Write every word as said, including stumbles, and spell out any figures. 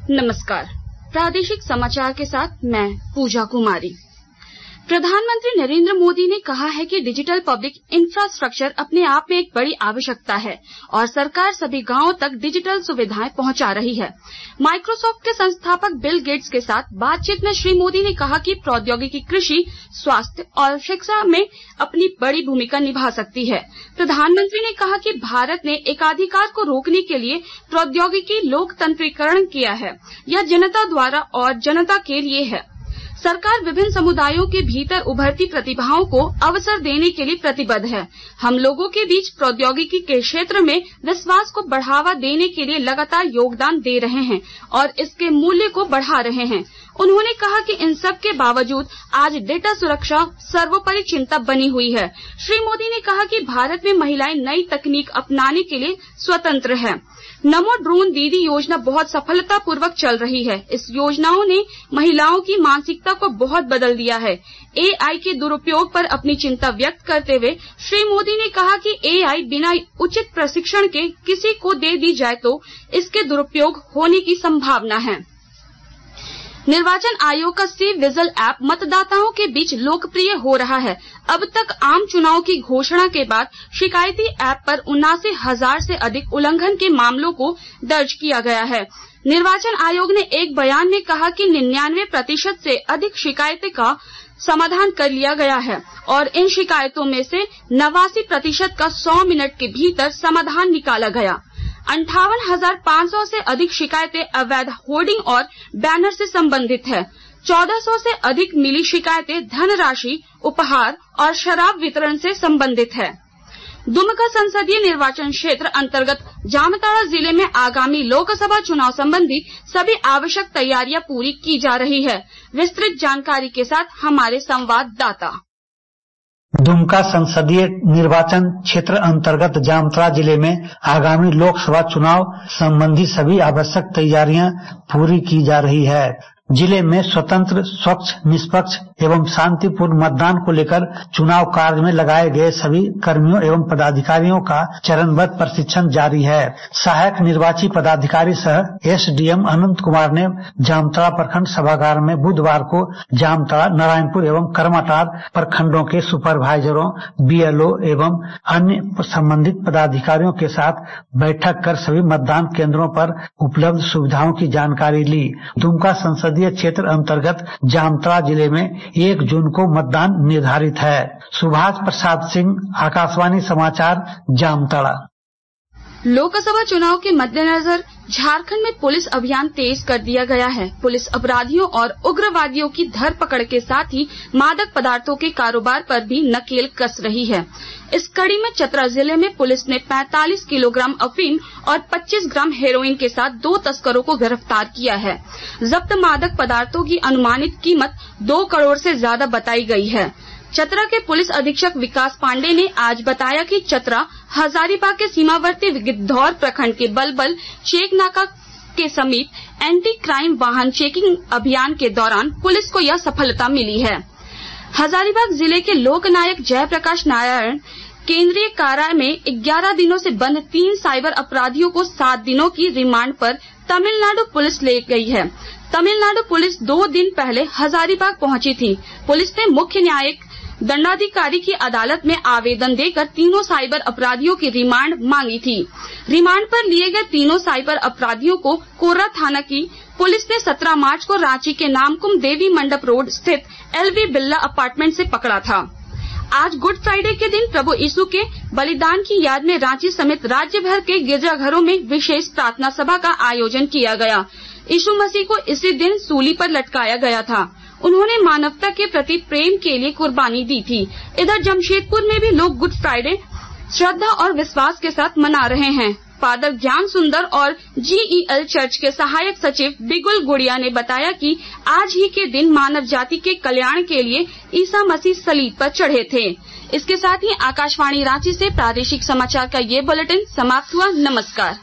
नमस्कार। प्रादेशिक समाचार के साथ मैं पूजा कुमारी। प्रधानमंत्री नरेंद्र मोदी ने कहा है कि डिजिटल पब्लिक इंफ्रास्ट्रक्चर अपने आप में एक बड़ी आवश्यकता है और सरकार सभी गांवों तक डिजिटल सुविधाएं पहुंचा रही है। माइक्रोसॉफ्ट के संस्थापक बिल गेट्स के साथ बातचीत में श्री मोदी ने कहा कि प्रौद्योगिकी कृषि, स्वास्थ्य और शिक्षा में अपनी बड़ी भूमिका निभा सकती है। प्रधानमंत्री ने कहा कि भारत ने एकाधिकार को रोकने के लिए प्रौद्योगिकी लोकतंत्रीकरण किया है। यह जनता द्वारा और जनता के लिए है। सरकार विभिन्न समुदायों के भीतर उभरती प्रतिभाओं को अवसर देने के लिए प्रतिबद्ध है। हम लोगों के बीच प्रौद्योगिकी के क्षेत्र में विश्वास को बढ़ावा देने के लिए लगातार योगदान दे रहे हैं और इसके मूल्य को बढ़ा रहे हैं। उन्होंने कहा कि इन सब के बावजूद आज डेटा सुरक्षा सर्वोपरि चिंता बनी हुई है। श्री मोदी ने कहा कि भारत में महिलाएं नई तकनीक अपनाने के लिए स्वतंत्र है। नमो ड्रोन दीदी योजना बहुत सफलतापूर्वक चल रही है। इस योजनाओं ने महिलाओं की मानसिकता को बहुत बदल दिया है। एआई के दुरुपयोग पर अपनी चिंता व्यक्त करते हुए श्री मोदी ने कहा कि एआई बिना उचित प्रशिक्षण के किसी को दे दी जाए तो इसके दुरुपयोग होने की संभावना है। निर्वाचन आयोग का सी विजिल ऐप मतदाताओं के बीच लोकप्रिय हो रहा है। अब तक आम चुनाव की घोषणा के बाद शिकायती ऐप पर उनासी हजार से अधिक उल्लंघन के मामलों को दर्ज किया गया है। निर्वाचन आयोग ने एक बयान में कहा कि निन्यानवे प्रतिशत से अधिक शिकायतें का समाधान कर लिया गया है और इन शिकायतों में से नवासी प्रतिशत का सौ मिनट के भीतर समाधान निकाला गया। अंठावन हजार पाँच सौ से अधिक शिकायतें अवैध होर्डिंग और बैनर से संबंधित है। चौदह सौ से अधिक मिली शिकायतें धनराशि, उपहार और शराब वितरण से संबंधित है। दुमका संसदीय निर्वाचन क्षेत्र अंतर्गत जामताड़ा जिले में आगामी लोकसभा चुनाव संबंधी सभी आवश्यक तैयारियां पूरी की जा रही है। विस्तृत जानकारी के साथ हमारे संवाददाता। दुमका संसदीय निर्वाचन क्षेत्र अंतर्गत जामताड़ा जिले में आगामी लोकसभा चुनाव संबंधी सभी आवश्यक तैयारियां पूरी की जा रही है। जिले में स्वतंत्र, स्वच्छ, निष्पक्ष एवं शांतिपूर्ण मतदान को लेकर चुनाव कार्य में लगाए गए सभी कर्मियों एवं पदाधिकारियों का चरणबद्ध प्रशिक्षण जारी है। सहायक निर्वाची पदाधिकारी सह एसडीएम अनंत कुमार ने जामताड़ा प्रखंड सभागार में बुधवार को जामताड़ा, नारायणपुर एवं करमाटार प्रखंडों के सुपरवाइजरों, बीएलओ एवं अन्य संबंधित पदाधिकारियों के साथ बैठक कर सभी मतदान केंद्रों पर उपलब्ध सुविधाओं की जानकारी ली। दुमका संसदीय क्षेत्र अंतर्गत जामताड़ा जिले में एक जून को मतदान निर्धारित है। सुभाष प्रसाद सिंह, आकाशवाणी समाचार, जामताड़ा। लोकसभा चुनाव के मद्देनजर झारखंड में पुलिस अभियान तेज कर दिया गया है। पुलिस अपराधियों और उग्रवादियों की धरपकड़ के साथ ही मादक पदार्थों के कारोबार पर भी नकेल कस रही है। इस कड़ी में चतरा जिले में पुलिस ने पैंतालीस किलोग्राम अफीम और पच्चीस ग्राम हेरोइन के साथ दो तस्करों को गिरफ्तार किया है। जब्त मादक पदार्थों की अनुमानित कीमत दो करोड़ से ज्यादा बताई गई है। चतरा के पुलिस अधीक्षक विकास पांडे ने आज बताया कि चतरा हजारीबाग के सीमावर्ती गिद्धौर प्रखंड के बलबल चेक नाका के समीप एंटी क्राइम वाहन चेकिंग अभियान के दौरान पुलिस को यह सफलता मिली है। हजारीबाग जिले के लोकनायक जयप्रकाश नारायण केंद्रीय कारा में ग्यारह दिनों से बंद तीन साइबर अपराधियों को सात दिनों की रिमांड पर तमिलनाडु पुलिस ले गई है। तमिलनाडु पुलिस दो दिन पहले हजारीबाग पहुंची थी। पुलिस ने मुख्य न्यायिक दंडाधिकारी की अदालत में आवेदन देकर तीनों साइबर अपराधियों की रिमांड मांगी थी। रिमांड पर लिए गए तीनों साइबर अपराधियों को कोर्रा थाना की पुलिस ने सत्रह मार्च को रांची के नामकुम देवी मंडप रोड स्थित एलवी बिल्ला अपार्टमेंट से पकड़ा था। आज गुड फ्राइडे के दिन प्रभु यीशु के बलिदान की याद में रांची समेत राज्य भर के गिरजाघरों में विशेष प्रार्थना सभा का आयोजन किया गया। यीशु मसीह को इसी दिन सूली पर लटकाया गया था। उन्होंने मानवता के प्रति प्रेम के लिए कुर्बानी दी थी। इधर जमशेदपुर में भी लोग गुड फ्राइडे श्रद्धा और विश्वास के साथ मना रहे हैं। फादर ज्ञान सुंदर और जीईएल चर्च के सहायक सचिव बिगुल गुड़िया ने बताया कि आज ही के दिन मानव जाति के कल्याण के लिए ईसा मसीह सलीब पर चढ़े थे। इसके साथ ही आकाशवाणी रांची से प्रादेशिक समाचार का ये बुलेटिन समाप्त हुआ। नमस्कार।